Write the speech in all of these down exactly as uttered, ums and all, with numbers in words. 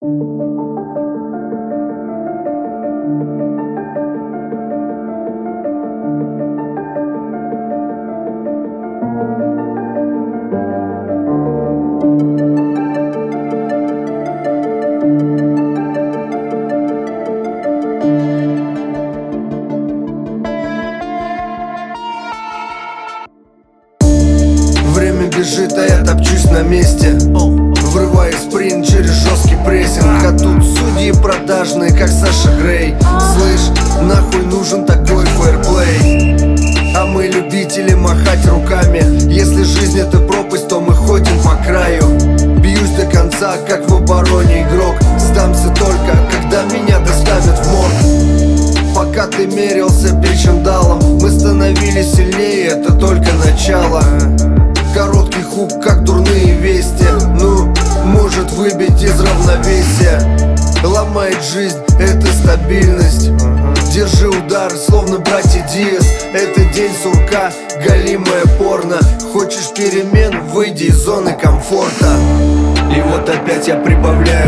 Время бежит, а я топчусь на месте, врываю спринт через жесткий прессинг. А тут судьи продажные, как Саша Грей. Слышь, нахуй нужен такой фэрплей? А мы любители махать руками. Если жизнь это пропасть, то мы ходим по краю. Бьюсь до конца, как в обороне игрок. Сдамся только, когда меня доставят в морг. Пока ты мерился причиндалом, мы становились сильнее, это только начало. Короткий хук, как дурные вести, ну, может выбить из равновесия. Ломает жизнь, это стабильность. Держи удар, словно братья Диас. Это день сурка, голимое порно. Хочешь перемен, выйди из зоны комфорта. И вот опять я прибавляю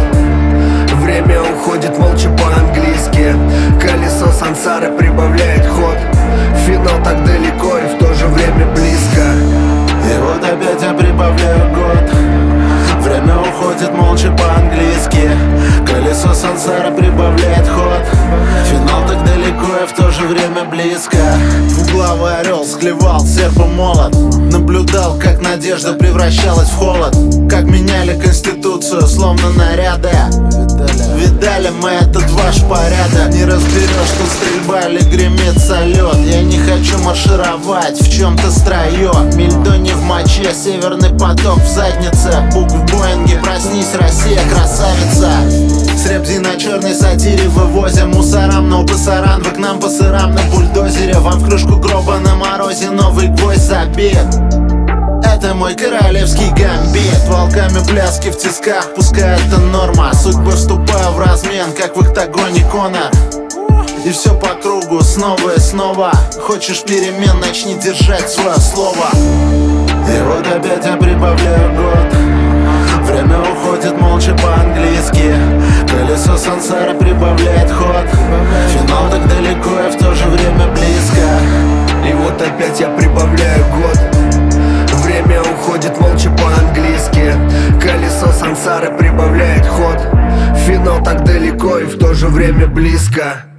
год. Время уходит молча по-английски. Колесо сансары прибавляет ход. Финал так далеко и в то же время близко. И вот опять я прибавляю год. Время уходит молча по-английски. Колесо сансары прибавляет ход. Финал так далеко и в то же время близко. Двуглавый орел склевал серп и молот. Наблюдал, как надежда превращалась в холод. Как меняли конституцию, словно наряды. Видали мы этот ваш порядок. Не разберешь, что стрельба или гремит салют. Я не хочу маршировать в чем-то строю. Мельдо не в моче, северный поток в заднице. Бук в Боинге, проснись, Россия, красавица. С ребзи на черной сатире вывозим мусорам, но пасаран. Вы к нам по сырам на бульдозере. Вам в крышку гроба на морозе новый гвоздь забит. Это мой королевский гамбит. Волками пляски в тисках, пускай это норма. Судьбы вступаю в размен, как в октагоне Конор. И все по кругу, снова и снова. Хочешь перемен, начни держать свое слово. И вот опять я прибавляю год. Время уходит молча по-английски. Колесо сансары прибавляет ход. Финал так далеко и в то же время близко. И вот опять я прибавляю год. Время уходит молча по-английски. Колесо сансары прибавляет ход. Финал так далеко и в то же время близко.